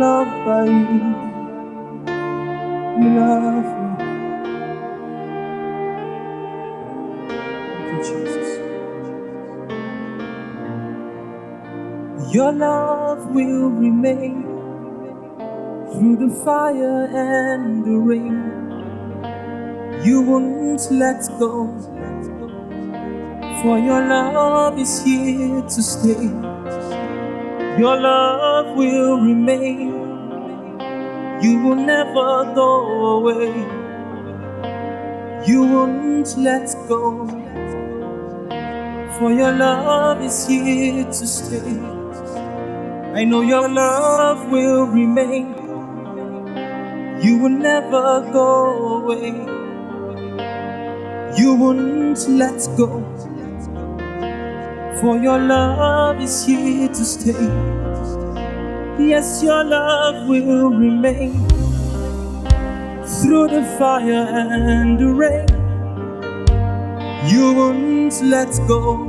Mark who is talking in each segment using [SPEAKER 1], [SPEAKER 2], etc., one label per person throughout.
[SPEAKER 1] loved by you. You love me. Thank you, Jesus. Your love will remain through the fire and the rain. You won't let go, for your love is here to stay. Your love will remain. You will never go away. You won't let go, for your love is here to stay. I know your love will remain. You will never go away. You won't let go, for your love is here to stay. Yes, your love will remain through the fire and the rain. You won't let go,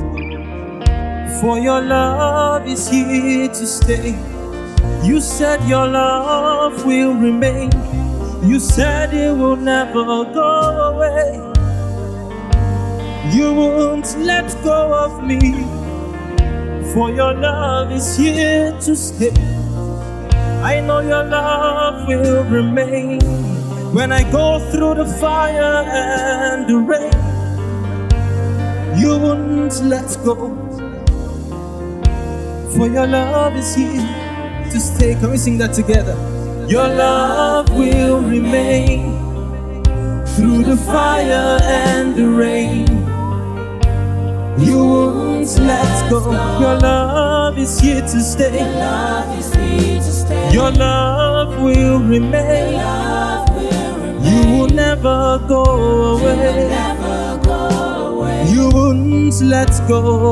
[SPEAKER 1] for your love is here to stay. You said your love will remain. You said it will never go away. You won't let go of me, for your love is here to stay. I know your love will remain. When I go through the fire and the rain, you won't let go, for your love is here to stay. Can we sing that together? Your love will remain through the fire and the rain. You won't let go. Your love is here to stay. Your love will remain. You will never go away. You won't let go,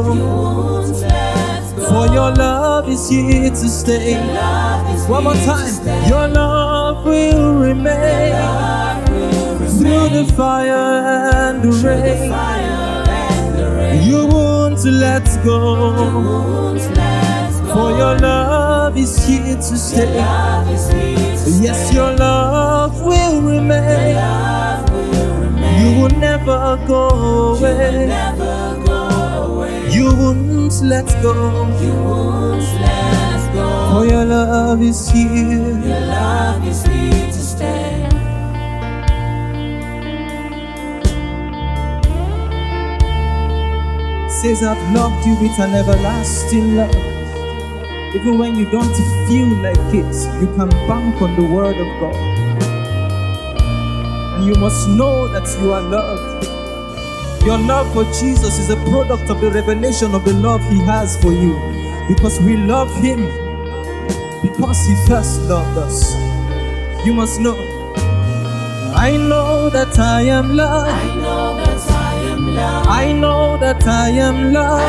[SPEAKER 1] for your love is here to stay. One more time. Your love will remain through the fire and the rain. You won't let go, for your love is here to stay. Yes, your love will remain. You will never go away. You won't let go, for your love is here. Your love is here to stay. Says I've loved you with an everlasting love. Even when you don't feel like it, you can bank on the word of God. And you must know that you are loved. Your love for Jesus is a product of the revelation of the love He has for you. Because we love Him, because He first loved us. You must know, I know that I am loved. I know that I am loved. I know that I am loved.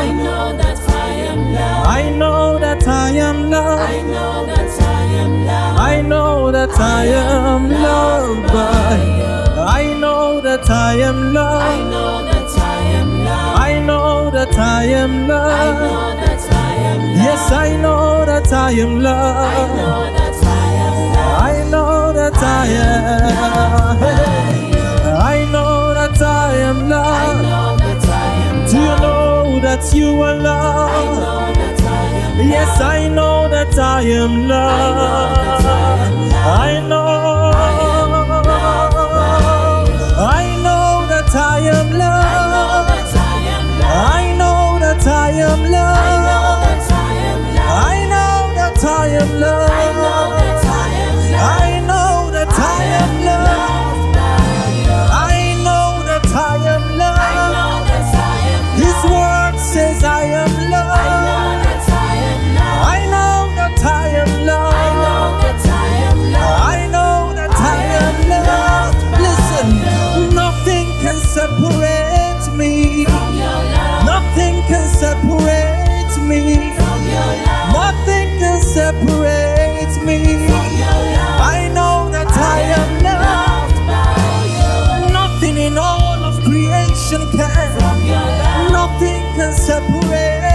[SPEAKER 1] I know that I am loved. I know that I am loved. I know that I am loved. I know that I am loved. I know that I am loved. I know that I am loved. Yes, I know that I am loved. I know that I am. I know that I am loved. Do you know that you are loved? Yes, I know that I am loved. I know. I know that I am loved. I know that I am loved. I know that I am loved. I know that I am loved. I know that I am loved. His word says I am loved. I know that I am loved. I know that I am loved. Listen, nothing can separate me. Nothing can separate me. Nothing can separate me. I know that I am loved. Nothing in all of creation can. Nothing can separate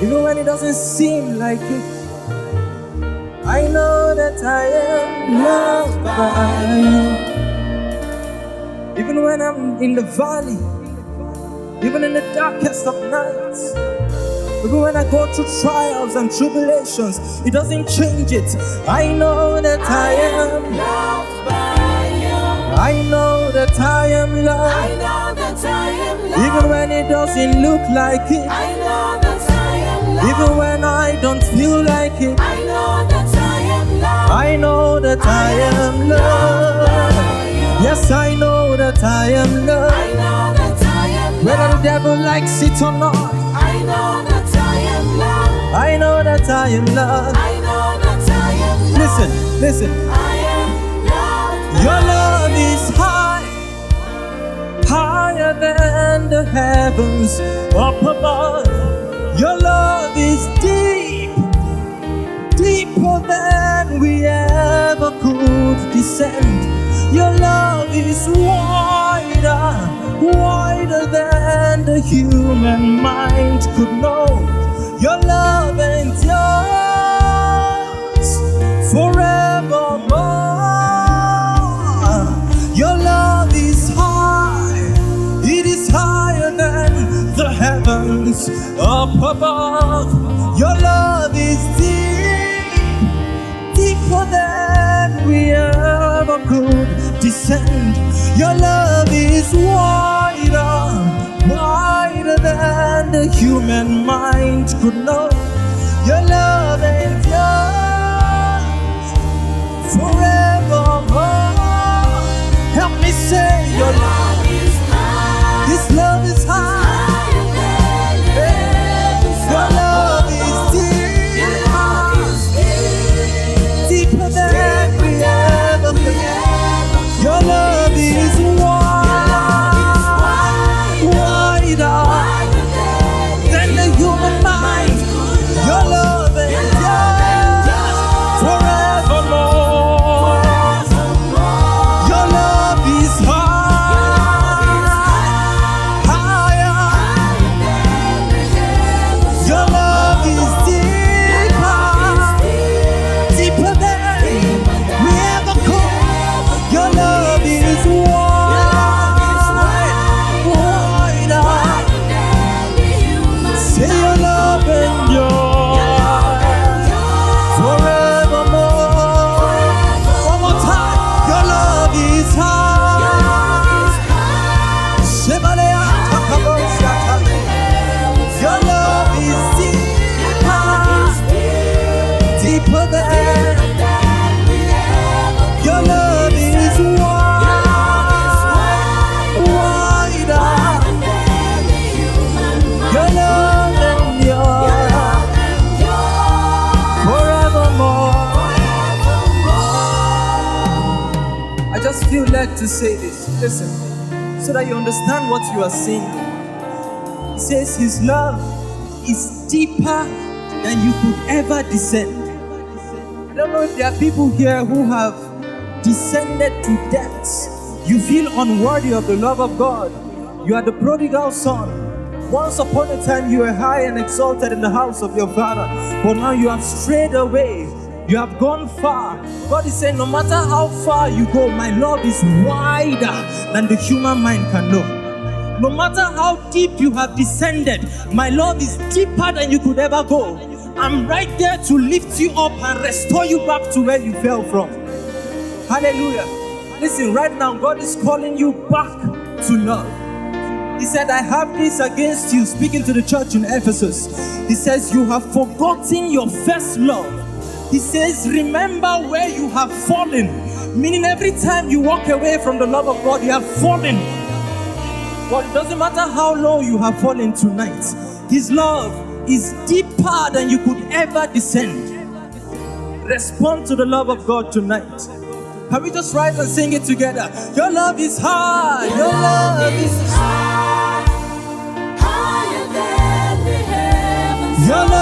[SPEAKER 1] Even when it doesn't seem like it, I know that I am loved by you. Even when I'm in the valley, even in the darkest of nights, even when I go through trials and tribulations, it doesn't change it. I know that I am
[SPEAKER 2] loved by you.
[SPEAKER 1] I know that I am loved.
[SPEAKER 2] I know that I am loved.
[SPEAKER 1] Even when it doesn't look like it,
[SPEAKER 2] I know that I am loved.
[SPEAKER 1] even when I don't feel like it,
[SPEAKER 2] I know that I am loved.
[SPEAKER 1] I know that I am loved. Yes, I know that I am loved.
[SPEAKER 2] I know that I am loved.
[SPEAKER 1] Whether the devil likes it or not,
[SPEAKER 2] I know that I am loved.
[SPEAKER 1] I know that I am loved.
[SPEAKER 2] I know that I am loved.
[SPEAKER 1] Listen, listen.
[SPEAKER 2] I am loved.
[SPEAKER 1] Your love is high, higher than the heavens up above. Your love is deep, deeper than we ever could descend. Your love is wider, wider than the human mind could know. Your love endures forevermore. Your love is high, it is higher than the heavens up above. Your love is deep, deeper than we ever could descend. Your love is wider, wider than the human mind could know. Your love endures forevermore. Help me say your love
[SPEAKER 2] is high.
[SPEAKER 1] His love is high. Your love is deep, deeper than we ever could. Your love is wide, wider than the human mind. Your love endures forevermore. Your love is high, higher. Your love is deeper, deeper than we ever could. Your love is wide, wider. Say your love endures forevermore. One more time. Your love is high. Shemalea Takabosha. Your love is deeper, deeper than. Your love is wide, wider. Your love endures forevermore. I just feel led to say this. Listen, so that you understand what you are saying. He says his love is deeper than you could ever descend. I don't know if there are people here who have descended to depths. You feel unworthy of the love of God. You are the prodigal son. Once upon a time you were high and exalted in the house of your father, but now you have strayed away. You have gone far. God is saying, no matter how far you go, my love is wider than the human mind can know. No matter how deep you have descended, my love is deeper than you could ever go. I'm right there to lift you up and restore you back to where you fell from. Hallelujah. Listen, right now, God is calling you back to love. He said, I have this against you, speaking to the church in Ephesus. He says, you have forgotten your first love. He says, remember where you have fallen. Meaning every time you walk away from the love of God, you have fallen. But it doesn't matter how low you have fallen tonight. His love is deeper than you could ever descend. Respond to the love of God tonight. Can we just rise and sing it together? Your love is high. Your love is
[SPEAKER 2] high, higher than the heavens.
[SPEAKER 1] Your love